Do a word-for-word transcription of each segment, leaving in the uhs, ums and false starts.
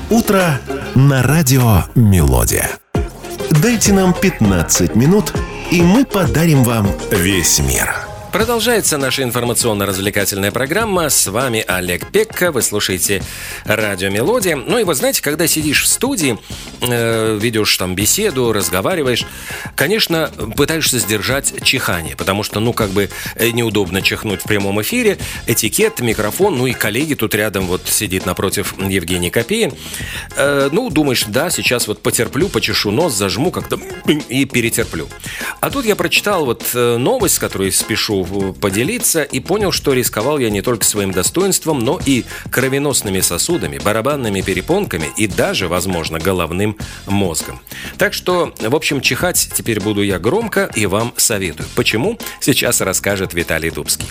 Утро на радио «Мелодия». Дайте нам пятнадцать минут, и мы подарим вам весь мир. Продолжается наша информационно-развлекательная программа. С вами Олег Пекка. Вы слушаете радио «Мелодия». Ну и вы знаете, когда сидишь в студии, э, ведешь там беседу, разговариваешь, конечно, пытаешься сдержать чихание, потому что, ну, как бы неудобно чихнуть в прямом эфире. Этикет, микрофон, ну и коллеги тут рядом вот сидит напротив Евгений Копеин. Э, ну, думаешь, да, сейчас вот потерплю, почешу нос, зажму как-то и перетерплю. А тут я прочитал вот новость, с которой спешу поделиться, и понял, что рисковал я не только своим достоинством, но и кровеносными сосудами, барабанными перепонками и даже, возможно, головным мозгом. Так что, в общем, чихать теперь буду я громко и вам советую. Почему? Сейчас расскажет Виталий Дубский.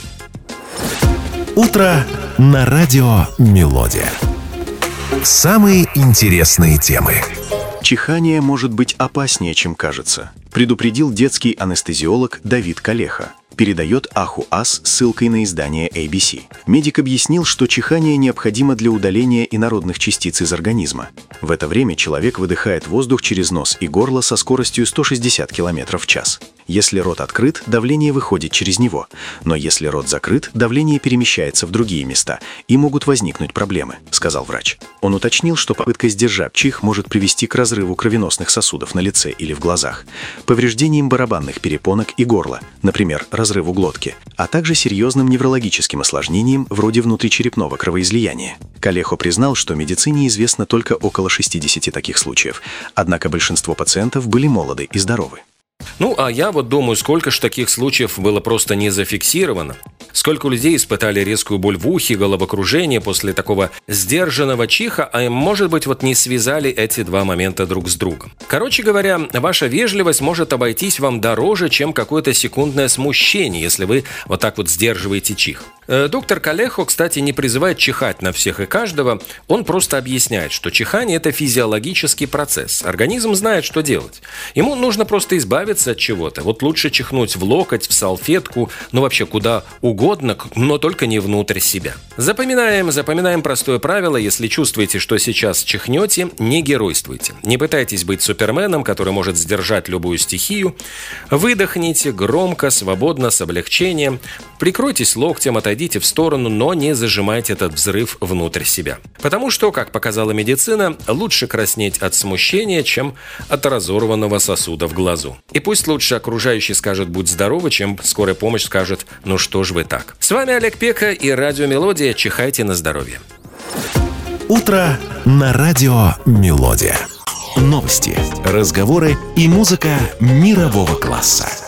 Утро на радио «Мелодия». Самые интересные темы. Чихание может быть опаснее, чем кажется, предупредил детский анестезиолог Давид Калеха. Передает АХУАС ссылкой на издание эй би си. Медик объяснил, что чихание необходимо для удаления инородных частиц из организма. В это время человек выдыхает воздух через нос и горло со скоростью сто шестьдесят километров в час. Если рот открыт, давление выходит через него. Но если рот закрыт, давление перемещается в другие места, и могут возникнуть проблемы, сказал врач. Он уточнил, что попытка сдержать чих может привести к разрыву кровеносных сосудов на лице или в глазах, повреждениям барабанных перепонок и горла, например, разрыву глотки, а также серьезным неврологическим осложнениям вроде внутричерепного кровоизлияния. Калехо признал, что медицине известно только около шестидесяти таких случаев, однако большинство пациентов были молоды и здоровы. Ну, а я вот думаю, сколько ж таких случаев было просто не зафиксировано. Сколько людей испытали резкую боль в ухе, головокружение после такого сдержанного чиха, а может быть, вот не связали эти два момента друг с другом. Короче говоря, ваша вежливость может обойтись вам дороже, чем какое-то секундное смущение, если вы вот так вот сдерживаете чих. Доктор Калехо, кстати, не призывает чихать на всех и каждого, он просто объясняет, что чихание – это физиологический процесс. Организм знает, что делать. Ему нужно просто избавиться от чего-то. Вот лучше чихнуть в локоть, в салфетку, ну вообще куда угодно, но только не внутрь себя. Запоминаем, запоминаем простое правило: если чувствуете, что сейчас чихнете, не геройствуйте. Не пытайтесь быть суперменом, который может сдержать любую стихию. Выдохните громко, свободно, с облегчением. Прикройтесь локтем, отойдите в сторону, но не зажимайте этот взрыв внутрь себя. Потому что, как показала медицина, лучше краснеть от смущения, чем от разорванного сосуда в глазу. И пусть лучше окружающие скажут «будь здоровы», чем скорая помощь скажет «ну что ж вы так». С вами Олег Пекка и радио «Мелодия». Чихайте на здоровье. Утро на радио «Мелодия». Новости, разговоры и музыка мирового класса.